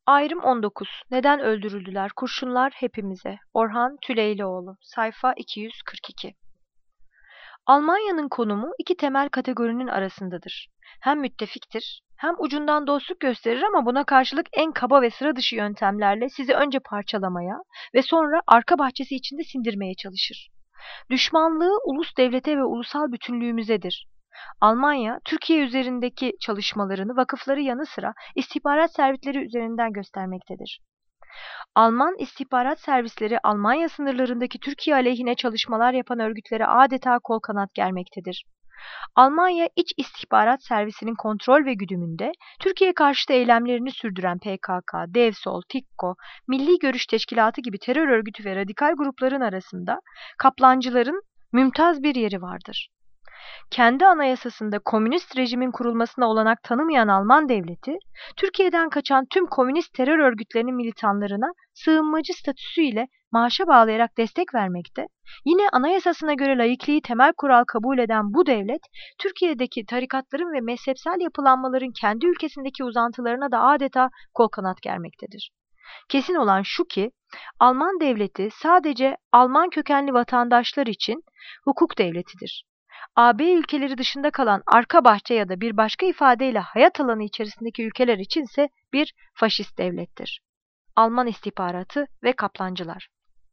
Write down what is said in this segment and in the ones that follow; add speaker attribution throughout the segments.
Speaker 1: Ayrım 19. Neden öldürüldüler kurşunlar hepimize? Orhan Tüleylioğlu. Sayfa 242. Almanya'nın konumu iki temel kategorinin arasındadır. Hem müttefiktir, hem ucundan dostluk gösterir ama buna karşılık en kaba ve sıra dışı yöntemlerle sizi önce parçalamaya ve sonra arka bahçesi içinde sindirmeye çalışır. Düşmanlığı ulus devlete ve ulusal bütünlüğümüzedir. Almanya, Türkiye üzerindeki çalışmalarını vakıfları yanı sıra istihbarat servisleri üzerinden göstermektedir. Alman istihbarat servisleri Almanya sınırlarındaki Türkiye aleyhine çalışmalar yapan örgütlere adeta kol kanat germektedir. Almanya İç İstihbarat Servisi'nin kontrol ve güdümünde Türkiye karşıtı eylemlerini sürdüren PKK, Devsol, TİKKO, Milli Görüş Teşkilatı gibi terör örgütü ve radikal grupların arasında kaplancıların mümtaz bir yeri vardır. Kendi anayasasında komünist rejimin kurulmasına olanak tanımayan Alman devleti, Türkiye'den kaçan tüm komünist terör örgütlerinin militanlarına sığınmacı statüsüyle maaşa bağlayarak destek vermekte, yine anayasasına göre laikliği temel kural kabul eden bu devlet, Türkiye'deki tarikatların ve mezhepsel yapılanmaların kendi ülkesindeki uzantılarına da adeta kol kanat germektedir. Kesin olan şu ki, Alman devleti sadece Alman kökenli vatandaşlar için hukuk devletidir. AB ülkeleri dışında kalan arka bahçe ya da bir başka ifadeyle hayat alanı içerisindeki ülkeler içinse bir faşist devlettir. Alman istihbaratı ve kaplancılar.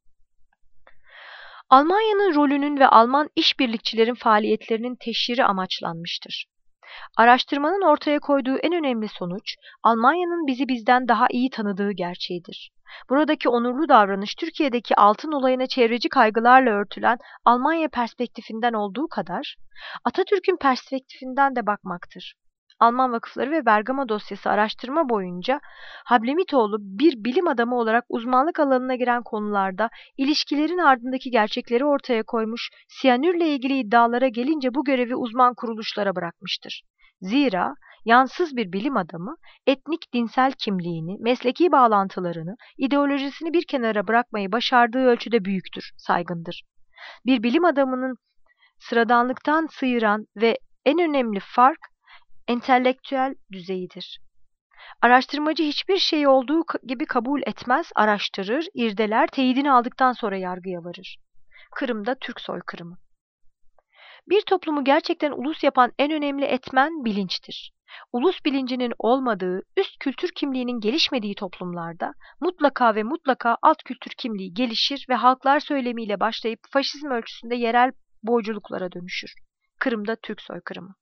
Speaker 1: Almanya'nın rolünün ve Alman işbirlikçilerin faaliyetlerinin teşhiri amaçlanmıştır. Araştırmanın ortaya koyduğu en önemli sonuç, Almanya'nın bizi bizden daha iyi tanıdığı gerçeğidir. Buradaki onurlu davranış, Türkiye'deki altın olayına çevreci kaygılarla örtülen Almanya perspektifinden olduğu kadar, Atatürk'ün perspektifinden de bakmaktır. Alman vakıfları ve Bergama dosyası araştırma boyunca Hablemitoğlu bir bilim adamı olarak uzmanlık alanına giren konularda ilişkilerin ardındaki gerçekleri ortaya koymuş, siyanürle ilgili iddialara gelince bu görevi uzman kuruluşlara bırakmıştır. Zira yansız bir bilim adamı etnik dinsel kimliğini, mesleki bağlantılarını, ideolojisini bir kenara bırakmayı başardığı ölçüde büyüktür, saygındır. Bir bilim adamının sıradanlıktan sıyıran ve en önemli fark entelektüel düzeyidir. Araştırmacı hiçbir şeyi olduğu gibi kabul etmez, araştırır, irdeler, teyidini aldıktan sonra yargıya varır. Kırım'da Türk soykırımı. Bir toplumu gerçekten ulus yapan en önemli etmen bilinçtir. Ulus bilincinin olmadığı, üst kültür kimliğinin gelişmediği toplumlarda mutlaka ve mutlaka alt kültür kimliği gelişir ve halklar söylemiyle başlayıp faşizm ölçüsünde yerel boyculuklara dönüşür. Kırım'da Türk soykırımı.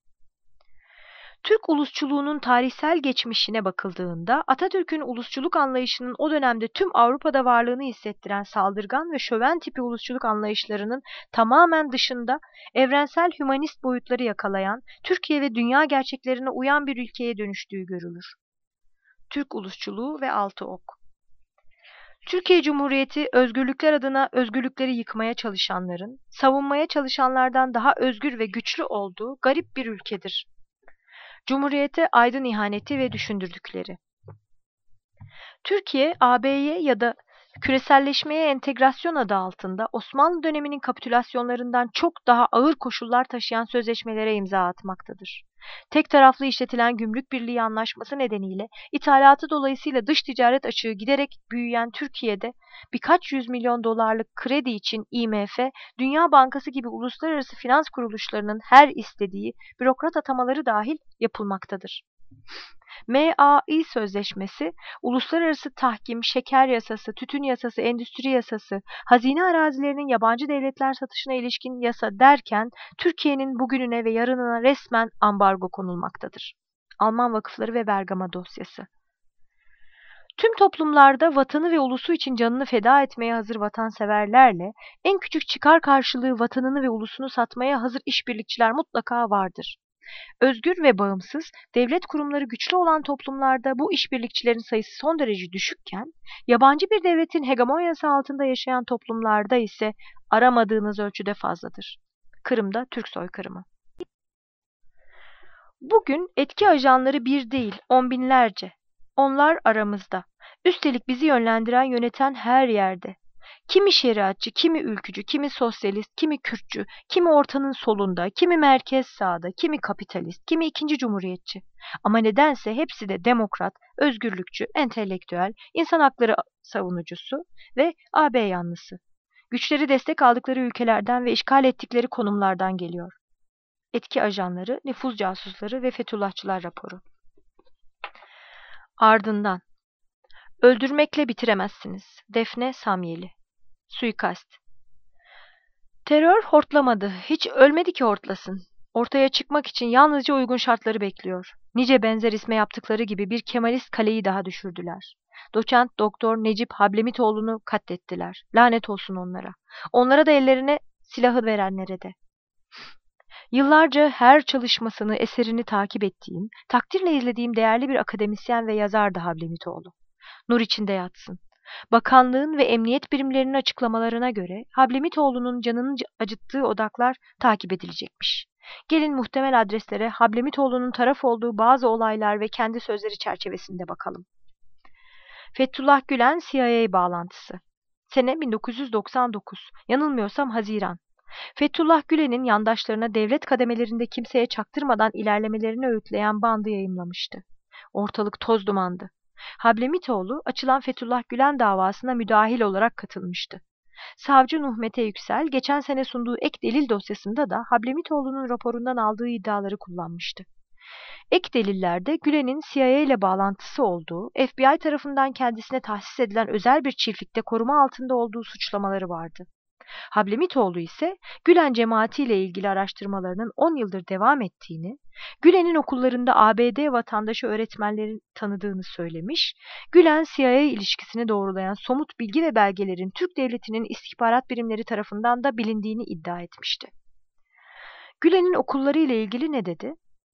Speaker 1: Türk ulusçuluğunun tarihsel geçmişine bakıldığında Atatürk'ün ulusçuluk anlayışının o dönemde tüm Avrupa'da varlığını hissettiren saldırgan ve şöven tipi ulusçuluk anlayışlarının tamamen dışında evrensel hümanist boyutları yakalayan, Türkiye ve dünya gerçeklerine uyan bir ülkeye dönüştüğü görülür. Türk ulusçuluğu ve altı ok. Türkiye Cumhuriyeti özgürlükler adına özgürlükleri yıkmaya çalışanların, savunmaya çalışanlardan daha özgür ve güçlü olduğu garip bir ülkedir. Cumhuriyete aydın ihaneti ve düşündürdükleri. Türkiye, AB'ye ya da küreselleşmeye entegrasyon adı altında Osmanlı döneminin kapitülasyonlarından çok daha ağır koşullar taşıyan sözleşmelere imza atmaktadır. Tek taraflı işletilen Gümrük Birliği Anlaşması nedeniyle ithalatı dolayısıyla dış ticaret açığı giderek büyüyen Türkiye'de birkaç yüz milyon dolarlık kredi için IMF, Dünya Bankası gibi uluslararası finans kuruluşlarının her istediği bürokrat atamaları dahil yapılmaktadır. MAI Sözleşmesi, uluslararası tahkim, şeker yasası, tütün yasası, endüstri yasası, hazine arazilerinin yabancı devletler satışına ilişkin yasa derken Türkiye'nin bugününe ve yarınına resmen ambargo konulmaktadır. Alman vakıfları ve Bergama dosyası. Tüm toplumlarda vatanı ve ulusu için canını feda etmeye hazır vatanseverlerle en küçük çıkar karşılığı vatanını ve ulusunu satmaya hazır işbirlikçiler mutlaka vardır. Özgür ve bağımsız, devlet kurumları güçlü olan toplumlarda bu işbirlikçilerin sayısı son derece düşükken, yabancı bir devletin hegemonyası altında yaşayan toplumlarda ise aramadığınız ölçüde fazladır. Kırım'da Türk soykırımı. Bugün etki ajanları bir değil, on binlerce. Onlar aramızda. Üstelik bizi yönlendiren, yöneten her yerde. Kimi şeriatçı, kimi ülkücü, kimi sosyalist, kimi Kürtçü, kimi ortanın solunda, kimi merkez sağda, kimi kapitalist, kimi ikinci cumhuriyetçi. Ama nedense hepsi de demokrat, özgürlükçü, entelektüel, insan hakları savunucusu ve AB yanlısı. Güçleri destek aldıkları ülkelerden ve işgal ettikleri konumlardan geliyor. Etki ajanları, nüfuz casusları ve Fethullahçılar raporu. Ardından, öldürmekle bitiremezsiniz. Defne Samyeli. Suikast. Terör hortlamadı. Hiç ölmedi ki hortlasın. Ortaya çıkmak için yalnızca uygun şartları bekliyor. Nice benzer isme yaptıkları gibi bir Kemalist kaleyi daha düşürdüler. Doçent Doktor Necip Hablemitoğlu'nu katlettiler. Lanet olsun onlara. Onlara da ellerine silahı verenlere de. Yıllarca her çalışmasını, eserini takip ettiğim, takdirle izlediğim değerli bir akademisyen ve yazardı Hablemitoğlu. Nur içinde yatsın. Bakanlığın ve emniyet birimlerinin açıklamalarına göre Hablemitoğlu'nun canını acıttığı odaklar takip edilecekmiş. Gelin muhtemel adreslere Hablemitoğlu'nun taraf olduğu bazı olaylar ve kendi sözleri çerçevesinde bakalım. Fethullah Gülen CIA bağlantısı. Sene 1999. Yanılmıyorsam Haziran. Fethullah Gülen'in yandaşlarına devlet kademelerinde kimseye çaktırmadan ilerlemelerini öğütleyen bandı yayımlamıştı. Ortalık toz dumandı. Hablemitoğlu açılan Fethullah Gülen davasına müdahil olarak katılmıştı. Savcı Nuh Mete Yüksel geçen sene sunduğu ek delil dosyasında da Hablemitoğlu'nun raporundan aldığı iddiaları kullanmıştı. Ek delillerde Gülen'in CIA ile bağlantısı olduğu, FBI tarafından kendisine tahsis edilen özel bir çiftlikte koruma altında olduğu suçlamaları vardı. Hablemitoğlu ise Gülen cemaatiyle ilgili araştırmalarının 10 yıldır devam ettiğini, Gülen'in okullarında ABD vatandaşı öğretmenlerin tanıdığını söylemiş, Gülen-CIA ilişkisini doğrulayan somut bilgi ve belgelerin Türk Devleti'nin istihbarat birimleri tarafından da bilindiğini iddia etmişti. Gülen'in okulları ile ilgili ne dedi?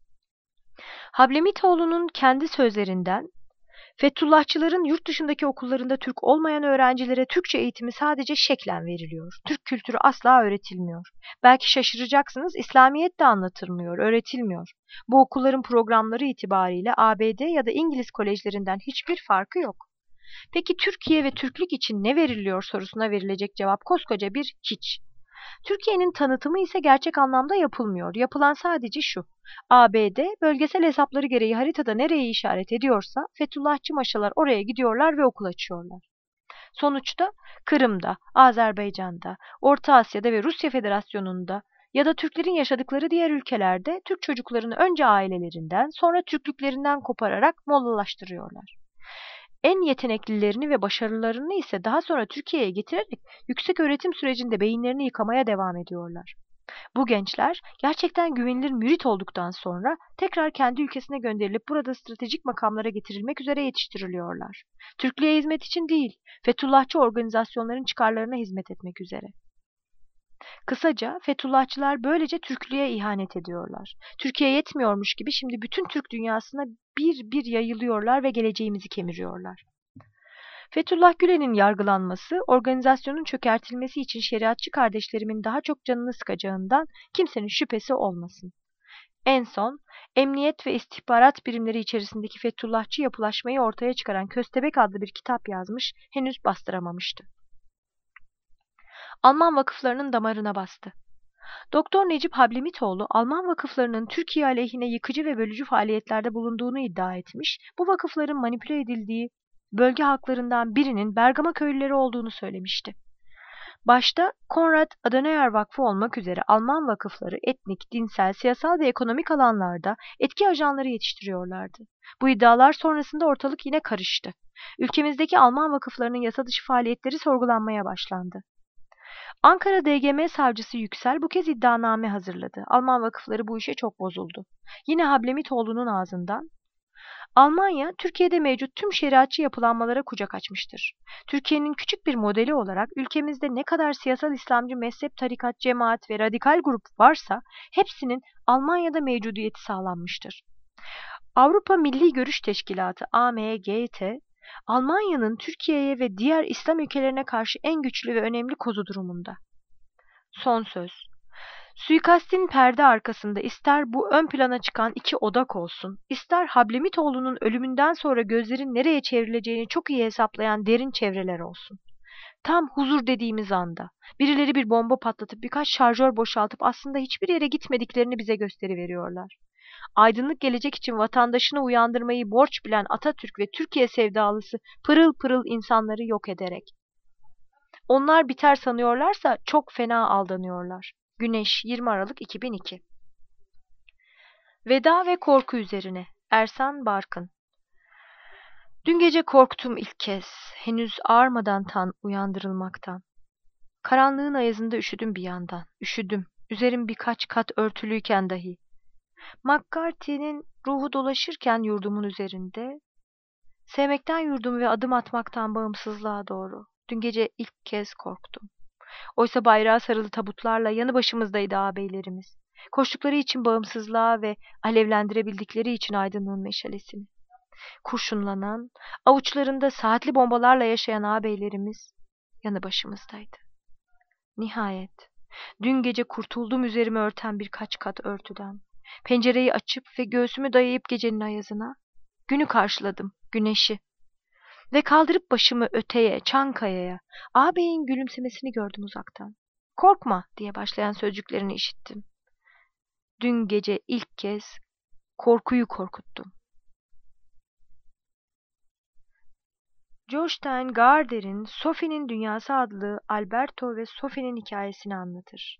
Speaker 1: Hablemitoğlu'nun kendi sözlerinden, Fethullahçıların yurt dışındaki okullarında Türk olmayan öğrencilere Türkçe eğitimi sadece şeklen veriliyor. Türk kültürü asla öğretilmiyor. Belki şaşıracaksınız, İslamiyet de anlatılmıyor, öğretilmiyor. Bu okulların programları itibariyle ABD ya da İngiliz kolejlerinden hiçbir farkı yok. Peki Türkiye ve Türklük için ne veriliyor sorusuna verilecek cevap koskoca bir hiç. Türkiye'nin tanıtımı ise gerçek anlamda yapılmıyor. Yapılan sadece şu: ABD bölgesel hesapları gereği haritada nereyi işaret ediyorsa Fethullahçı maşalar oraya gidiyorlar ve okul açıyorlar. Sonuçta Kırım'da, Azerbaycan'da, Orta Asya'da ve Rusya Federasyonu'nda ya da Türklerin yaşadıkları diğer ülkelerde Türk çocuklarını önce ailelerinden sonra Türklüklerinden kopararak Mollalaştırıyorlar. En yeteneklilerini ve başarılarını ise daha sonra Türkiye'ye getirerek yüksek öğretim sürecinde beyinlerini yıkamaya devam ediyorlar. Bu gençler gerçekten güvenilir mürit olduktan sonra tekrar kendi ülkesine gönderilip burada stratejik makamlara getirilmek üzere yetiştiriliyorlar. Türklüğe hizmet için değil, Fethullahçı organizasyonların çıkarlarına hizmet etmek üzere. Kısaca Fethullahçılar böylece Türklüğe ihanet ediyorlar. Türkiye yetmiyormuş gibi şimdi bütün Türk dünyasına bir bir yayılıyorlar ve geleceğimizi kemiriyorlar. Fethullah Gülen'in yargılanması, organizasyonun çökertilmesi için şeriatçı kardeşlerimin daha çok canını sıkacağından kimsenin şüphesi olmasın. En son, emniyet ve istihbarat birimleri içerisindeki Fethullahçı yapılaşmayı ortaya çıkaran Köstebek adlı bir kitap yazmış, henüz bastıramamıştı. Alman vakıflarının damarına bastı. Doktor Necip Hablemitoğlu, Alman vakıflarının Türkiye aleyhine yıkıcı ve bölücü faaliyetlerde bulunduğunu iddia etmiş, bu vakıfların manipüle edildiği bölge halklarından birinin Bergama köylüleri olduğunu söylemişti. Başta Konrad Adenauer Vakfı olmak üzere Alman vakıfları etnik, dinsel, siyasal ve ekonomik alanlarda etki ajanları yetiştiriyorlardı. Bu iddialar sonrasında ortalık yine karıştı. Ülkemizdeki Alman vakıflarının yasa dışı faaliyetleri sorgulanmaya başlandı. Ankara DGM savcısı Yüksel bu kez iddianame hazırladı. Alman vakıfları bu işe çok bozuldu. Yine Hablemitoğlu'nun ağzından, Almanya, Türkiye'de mevcut tüm şeriatçı yapılanmalara kucak açmıştır. Türkiye'nin küçük bir modeli olarak ülkemizde ne kadar siyasal İslamcı mezhep, tarikat, cemaat ve radikal grup varsa hepsinin Almanya'da mevcudiyeti sağlanmıştır. Avrupa Milli Görüş Teşkilatı AMGT, Almanya'nın Türkiye'ye ve diğer İslam ülkelerine karşı en güçlü ve önemli kozu durumunda. Son söz. Suikastin perde arkasında ister bu ön plana çıkan iki odak olsun, ister Hablemitoğlu'nun ölümünden sonra gözlerin nereye çevrileceğini çok iyi hesaplayan derin çevreler olsun. Tam huzur dediğimiz anda birileri bir bomba patlatıp birkaç şarjör boşaltıp aslında hiçbir yere gitmediklerini bize gösteriveriyorlar. Aydınlık gelecek için vatandaşını uyandırmayı borç bilen Atatürk ve Türkiye sevdalısı pırıl pırıl insanları yok ederek. Onlar biter sanıyorlarsa çok fena aldanıyorlar. Güneş, 20 Aralık 2002. Veda ve korku üzerine. Ersan Barkın. Dün gece korktum ilk kez. Henüz ağarmadan tan uyandırılmaktan. Karanlığın ayazında üşüdüm bir yandan. Üşüdüm. Üzerim birkaç kat örtülüyken dahi. McCarthy'nin ruhu dolaşırken yurdumun üzerinde. Sevmekten yurdum ve adım atmaktan bağımsızlığa doğru. Dün gece ilk kez korktum. Oysa bayrağı sarılı tabutlarla yanı başımızdaydı ağabeylerimiz. Koştukları için bağımsızlığa ve alevlendirebildikleri için aydınlığın meşalesini. Kurşunlanan, avuçlarında saatli bombalarla yaşayan ağabeylerimiz yanı başımızdaydı. Nihayet, dün gece kurtuldum üzerimi örten birkaç kat örtüden. Pencereyi açıp ve göğsümü dayayıp gecenin ayazına, günü karşıladım, güneşi. Ve kaldırıp başımı öteye, Çankaya'ya, ağabeyin gülümsemesini gördüm uzaktan. Korkma diye başlayan sözcüklerini işittim. Dün gece ilk kez korkuyu korkuttum. Jostein Gaarder'in Sophie'nin Dünyası adlı Alberto ve Sophie'nin hikayesini anlatır.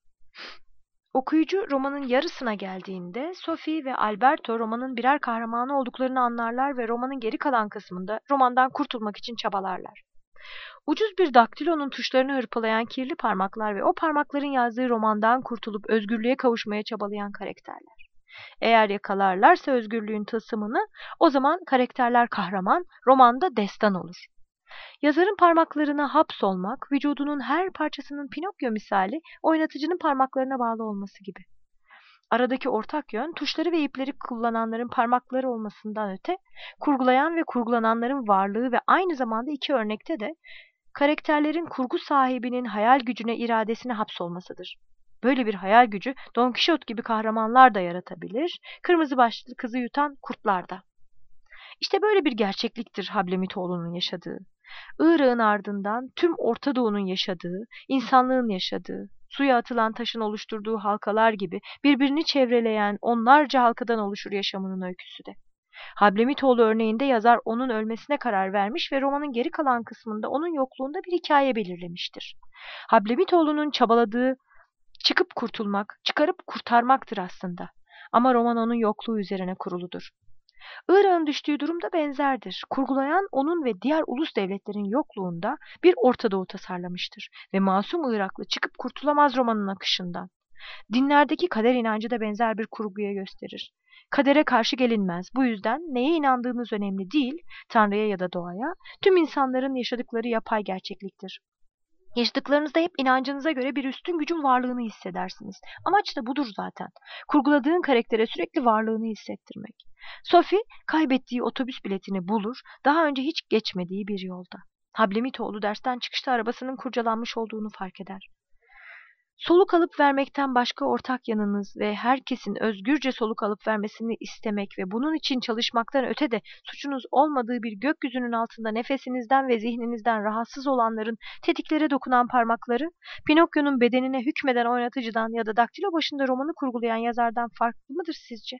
Speaker 1: Okuyucu romanın yarısına geldiğinde Sophie ve Alberto romanın birer kahramanı olduklarını anlarlar ve romanın geri kalan kısmında romandan kurtulmak için çabalarlar. Ucuz bir daktilonun tuşlarını hırpalayan kirli parmaklar ve o parmakların yazdığı romandan kurtulup özgürlüğe kavuşmaya çabalayan karakterler. Eğer yakalarlarsa özgürlüğün tılsımını, o zaman karakterler kahraman, romanda destan olur. Yazarın parmaklarına hapsolmak, vücudunun her parçasının Pinokyo misali oynatıcının parmaklarına bağlı olması gibi. Aradaki ortak yön, tuşları ve ipleri kullananların parmakları olmasından öte, kurgulayan ve kurgulananların varlığı ve aynı zamanda iki örnekte de karakterlerin kurgu sahibinin hayal gücüne, iradesine hapsolmasıdır. Böyle bir hayal gücü Don Kişot gibi kahramanlar da yaratabilir, kırmızı başlı kızı yutan kurtlar da. İşte böyle bir gerçekliktir Hablemitoğlu'nun yaşadığı. Irak'ın ardından tüm Orta Doğu'nun yaşadığı, insanlığın yaşadığı, suya atılan taşın oluşturduğu halkalar gibi birbirini çevreleyen onlarca halkadan oluşur yaşamının öyküsü de. Hablemitoğlu örneğinde yazar onun ölmesine karar vermiş ve romanın geri kalan kısmında onun yokluğunda bir hikaye belirlemiştir. Hablemitoğlu'nun çabaladığı çıkıp kurtulmak, çıkarıp kurtarmaktır aslında. Ama roman onun yokluğu üzerine kuruludur. Irak'ın düştüğü durum da benzerdir. Kurgulayan onun ve diğer ulus devletlerin yokluğunda bir Orta Doğu tasarlamıştır ve masum Iraklı çıkıp kurtulamaz romanın akışından. Dinlerdeki kader inancı da benzer bir kurguya gösterir. Kadere karşı gelinmez. Bu yüzden neye inandığınız önemli değil, Tanrı'ya ya da doğaya, tüm insanların yaşadıkları yapay gerçekliktir. Yaşadıklarınızda hep inancınıza göre bir üstün gücün varlığını hissedersiniz. Amaç da budur zaten. Kurguladığın karaktere sürekli varlığını hissettirmek. Sophie kaybettiği otobüs biletini bulur, daha önce hiç geçmediği bir yolda. Hablemitoğlu dersten çıkışta arabasının kurcalanmış olduğunu fark eder. Soluk alıp vermekten başka ortak yanınız ve herkesin özgürce soluk alıp vermesini istemek ve bunun için çalışmaktan öte de suçunuz olmadığı bir gökyüzünün altında nefesinizden ve zihninizden rahatsız olanların tetiklere dokunan parmakları, Pinokyo'nun bedenine hükmeden oynatıcıdan ya da daktilo başında romanı kurgulayan yazardan farklı mıdır sizce?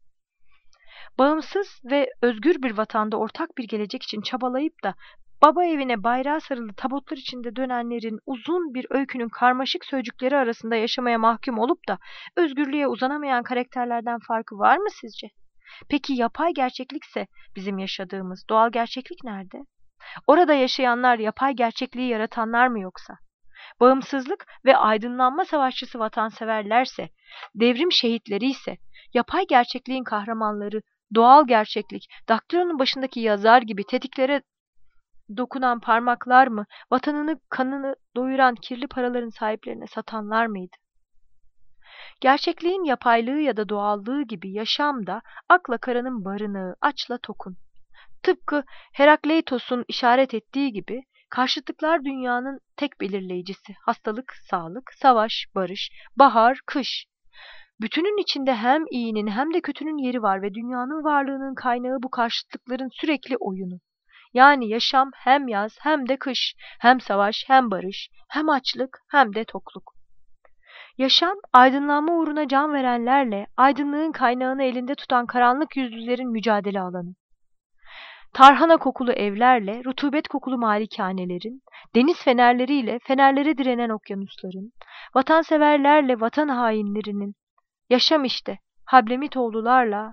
Speaker 1: Bağımsız ve özgür bir vatanda ortak bir gelecek için çabalayıp da baba evine bayrağı sarılı tabutlar içinde dönenlerin uzun bir öykünün karmaşık sözcükleri arasında yaşamaya mahkum olup da özgürlüğe uzanamayan karakterlerden farkı var mı sizce? Peki yapay gerçeklikse bizim yaşadığımız doğal gerçeklik nerede? Orada yaşayanlar yapay gerçekliği yaratanlar mı yoksa? Bağımsızlık ve aydınlanma savaşçısı vatanseverlerse, devrim şehitleri ise, yapay gerçekliğin kahramanları, doğal gerçeklik, daktilonun başındaki yazar gibi tetiklere dokunan parmaklar mı, vatanını kanını doyuran kirli paraların sahiplerine satanlar mıydı? Gerçekliğin yapaylığı ya da doğallığı gibi yaşam da akla karanın barınağı, açla tokun. Tıpkı Herakleitos'un işaret ettiği gibi karşıtlıklar dünyanın tek belirleyicisi. Hastalık, sağlık, savaş, barış, bahar, kış. Bütünün içinde hem iyinin hem de kötünün yeri var ve dünyanın varlığının kaynağı bu karşıtlıkların sürekli oyunu. Yani yaşam hem yaz hem de kış, hem savaş hem barış, hem açlık hem de tokluk. Yaşam, aydınlanma uğruna can verenlerle, aydınlığın kaynağını elinde tutan karanlık yüzlülerin mücadele alanı. Tarhana kokulu evlerle, rutubet kokulu malikanelerin, deniz fenerleriyle fenerlere direnen okyanusların, vatanseverlerle vatan hainlerinin, yaşam işte, Hablemitoğlularla.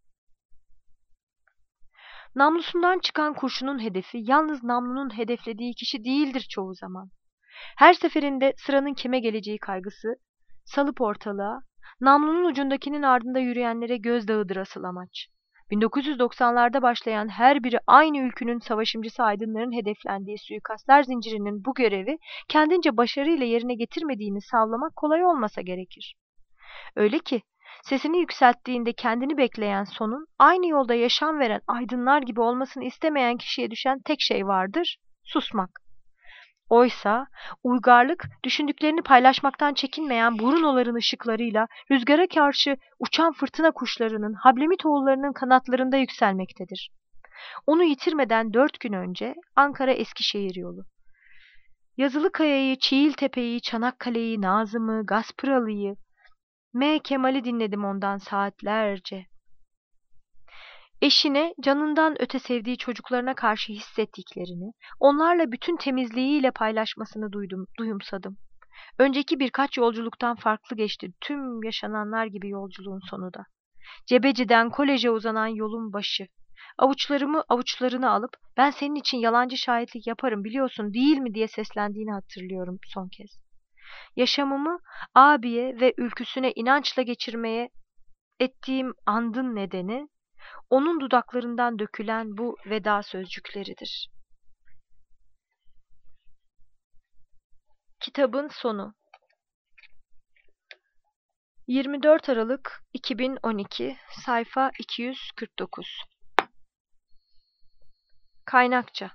Speaker 1: Namlusundan çıkan kurşunun hedefi, yalnız namlunun hedeflediği kişi değildir çoğu zaman. Her seferinde sıranın kime geleceği kaygısı, salıp ortalığa, namlunun ucundakinin ardında yürüyenlere gözdağıdır asıl amaç. 1990'larda başlayan her biri aynı ülkünün savaşımcısı aydınların hedeflendiği suikastler zincirinin bu görevi kendince başarıyla yerine getirmediğini savlamak kolay olmasa gerekir. Öyle ki sesini yükselttiğinde kendini bekleyen sonun aynı yolda yaşam veren aydınlar gibi olmasını istemeyen kişiye düşen tek şey vardır: susmak. Oysa uygarlık düşündüklerini paylaşmaktan çekinmeyen Bruno'ların ışıklarıyla rüzgara karşı uçan fırtına kuşlarının, Hablemitoğullarının kanatlarında yükselmektedir. Onu yitirmeden 4 gün önce Ankara-Eskişehir yolu. Yazılıkaya'yı, Çiğiltepe'yi, Çanakkale'yi, Nazım'ı, Gaspıralı'yı, M. Kemal'i dinledim ondan saatlerce. Eşine, canından öte sevdiği çocuklarına karşı hissettiklerini, onlarla bütün temizliğiyle paylaşmasını duyumsadım. Önceki birkaç yolculuktan farklı geçti tüm yaşananlar gibi yolculuğun sonu da. Cebeci'den koleje uzanan yolun başı. Avuçlarımı avuçlarına alıp ben senin için yalancı şahitlik yaparım biliyorsun değil mi diye seslendiğini hatırlıyorum son kez. Yaşamımı abiye ve ülküsüne inançla geçirmeye ettiğim andın nedeni onun dudaklarından dökülen bu veda sözcükleridir. Kitabın sonu. 24 Aralık 2012, sayfa 249. Kaynakça: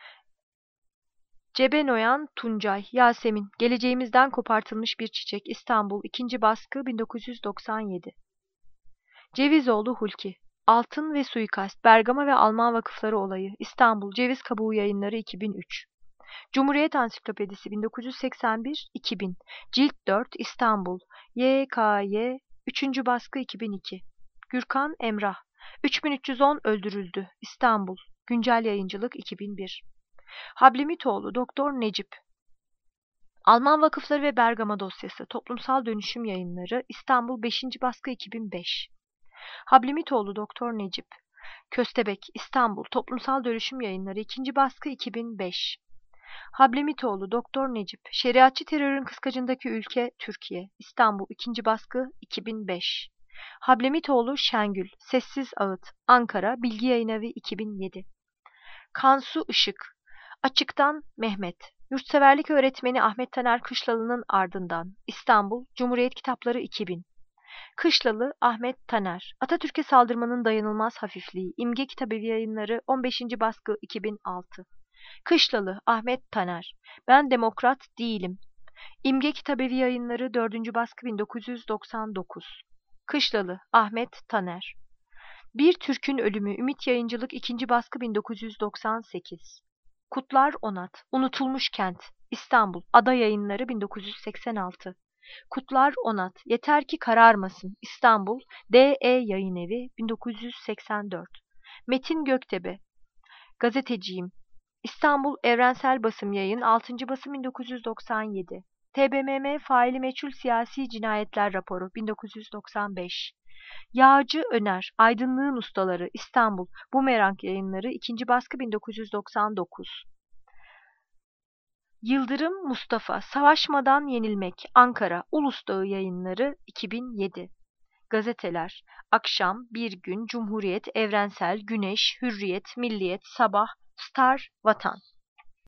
Speaker 1: Cebenoyan Tuncay, Yasemin, Geleceğimizden Kopartılmış Bir Çiçek, İstanbul, 2. baskı, 1997. Cevizoğlu Hulki, Altın ve Suikast, Bergama ve Alman Vakıfları Olayı, İstanbul, Ceviz Kabuğu Yayınları, 2003. Cumhuriyet Ansiklopedisi, 1981-2000, Cilt 4, İstanbul, YKY, 3. baskı, 2002. Gürkan Emrah, 3310 öldürüldü, İstanbul, Güncel Yayıncılık, 2001. Hablemitoğlu Doktor Necip, Alman Vakıfları ve Bergama Dosyası, Toplumsal Dönüşüm Yayınları, İstanbul, 5. baskı, 2005. Hablemitoğlu Doktor Necip, Köstebek, İstanbul, Toplumsal Dönüşüm Yayınları, 2. baskı, 2005. Hablemitoğlu Doktor Necip, Şeriatçı Terörün Kıskacındaki Ülke Türkiye, İstanbul, 2. baskı, 2005. Hablemitoğlu Şengül, Sessiz Ağıt, Ankara, Bilgi Yayınevi, 2007. Kansu Işık, Açıktan Mehmet, Yurtseverlik Öğretmeni Ahmet Taner Kışlalı'nın ardından, İstanbul, Cumhuriyet Kitapları, 2000. Kışlalı Ahmet Taner, Atatürk'e Saldırmanın Dayanılmaz Hafifliği, İmge Kitabevi Yayınları, 15. baskı, 2006. Kışlalı Ahmet Taner, Ben Demokrat Değilim, İmge Kitabevi Yayınları, 4. baskı, 1999. Kışlalı Ahmet Taner, Bir Türk'ün Ölümü, Ümit Yayıncılık, 2. baskı, 1998. Kutlar Onat, Unutulmuş Kent, İstanbul, Ada Yayınları, 1986. Kutlar Onat, Yeter ki Kararmasın, İstanbul, DE Yayınevi, 1984. Metin Göktebe, Gazeteciyim, İstanbul Evrensel Basım Yayın, 6. basım, 1997. TBMM Faili Meçhul Siyasi Cinayetler Raporu, 1995. Yağcı Öner, Aydınlığın Ustaları, İstanbul, Bumerang Yayınları, 2. baskı, 1999. Yıldırım Mustafa, Savaşmadan Yenilmek, Ankara, Ulus Dağı Yayınları, 2007. Gazeteler: Akşam, Bir Gün, Cumhuriyet, Evrensel, Güneş, Hürriyet, Milliyet, Sabah, Star, Vatan.